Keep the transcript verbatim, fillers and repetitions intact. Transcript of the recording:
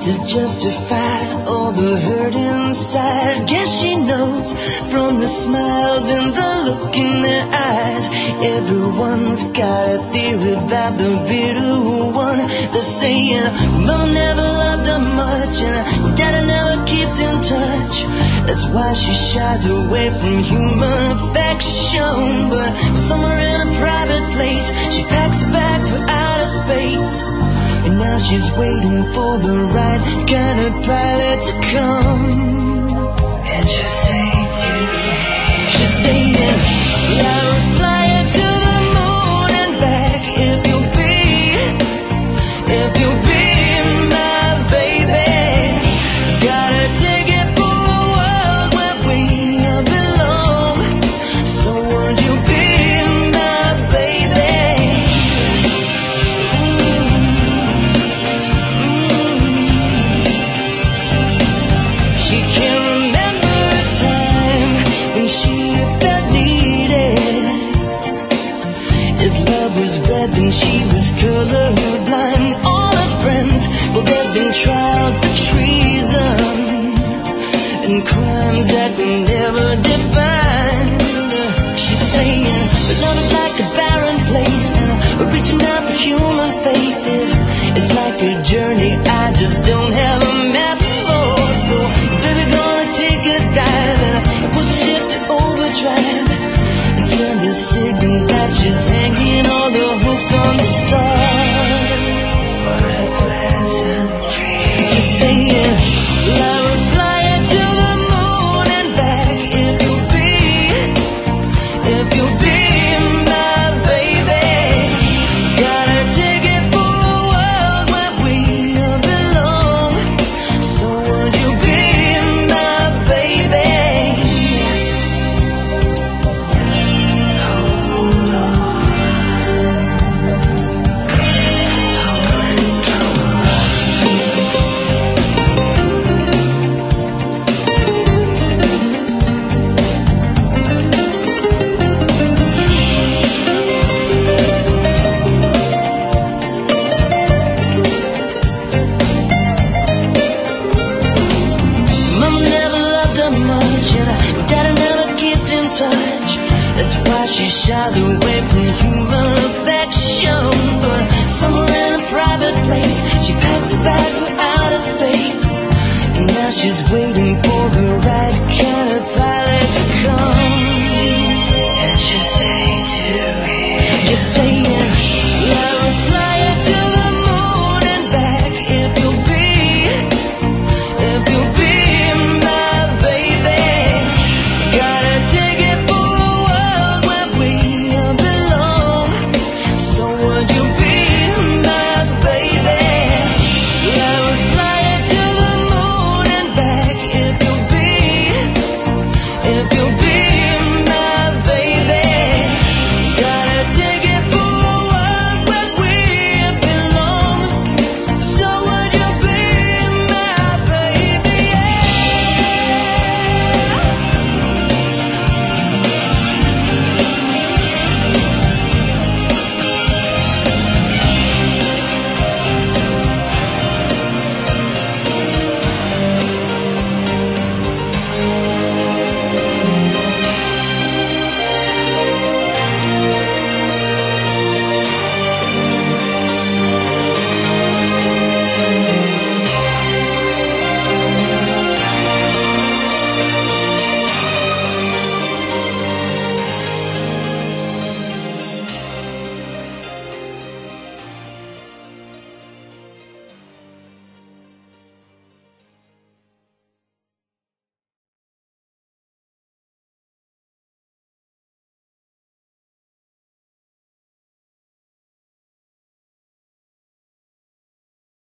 to justify all the hurt inside. Guess she knows from the smiles and the look in their eyes. Everyone's got a theory about the bitter one. They're saying mama never loved her much and daddy never keeps in touch. That's why she shies away from human affection. But somewhere in a private place, she packs a bag for outer space. And now she's waiting for the right kind of pilot to come. And she'll say to me, she'll say, yeah, I will fly her to the moon and back. If you'll be, if you'll be my baby, gotta take it for a world where we belong. So would you be my baby? She can't remember a time when she felt needed. If love was red, then she was colorblind. All her friends, well, they've been tried for treason and crimes that we never defined. She's saying that love is like a barren place, and reaching out for human faith is it's like a journey I just don't have a map for. So baby, gonna take a dive and put ship to overdrive and send a signal that she's hanging all the hopes on the stars. What a pleasant dream. Just saying, I will fly her to the moon and back. If you'll be, if you'll be my baby, gotta take it for a world where we belong. So would you be my baby? Mama never loved her much and daddy never keeps in touch. That's why she shies away from